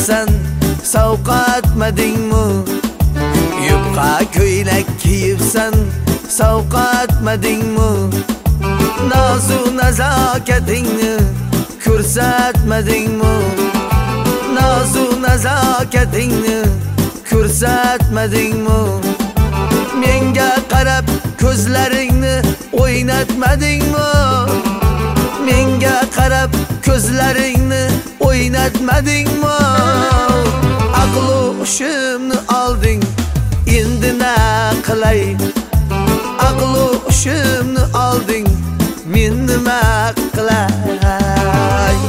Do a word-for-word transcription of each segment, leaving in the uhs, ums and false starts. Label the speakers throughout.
Speaker 1: kiyibsan, savqatmadingmi? Yupqa ko'ylak kiyibsan, savqatmadingmi? Nozu nazokatingni ko'rsatmadingmi? Nozu nazokatingni ko'rsatmadingmi? Menga qarab ko'zlaringni o'ynatmadingmi? Menga qarab ko'zlaringni o'ynatmadingmi? Aql hushimni olding, endi na qilay? Aql hushimni olding, men nima qilay?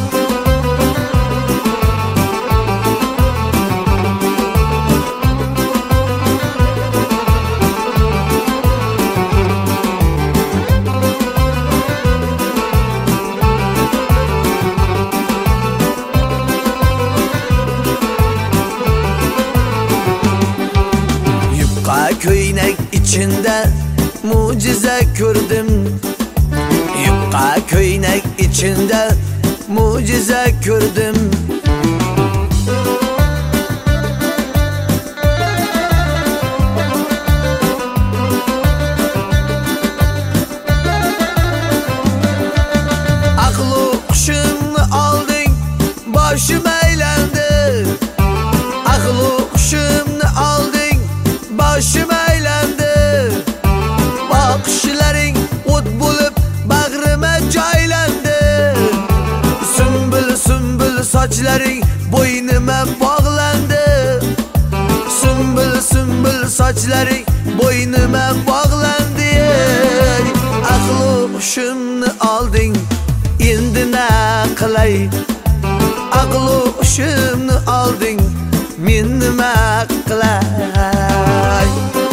Speaker 1: Ko'ynak içinde mucize gördüm. Yupqa ko'ynak içinde mucize gördüm. Aqlu hushimni olding, boshim aylendi. Aqlu hushimni olding, boshim aylendi. Bakışlaring o't bo'lib bag'rima joylandi. Sumbul sumbul sochlaring bo'ynima bog'landi. Sumbul sumbul sochlaring bo'ynima bog'landi. Aql hushimni olding, endi na qilay? Aql hushimni olding, men nima qilay?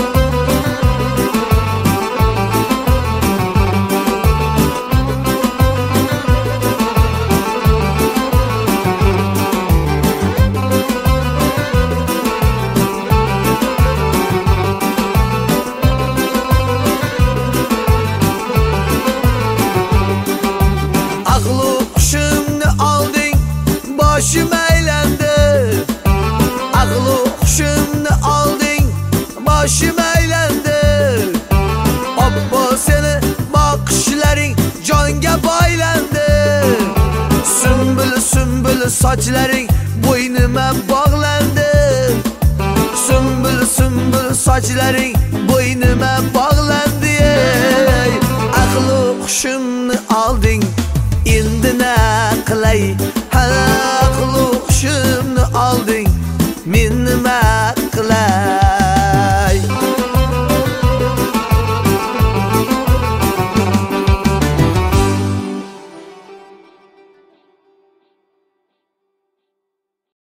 Speaker 1: Boshim aylendi. Aql hushimni olding, boshim aylendi. Obbo seni bakışlaring jonga boylandi. Sumbul sumbul sochlaring bo'ynima bog'landi. Sumbul sumbul sochlaring bo'ynima bog'landi. Aql hushimni olding, endi na qilay? Aql hushimni olding,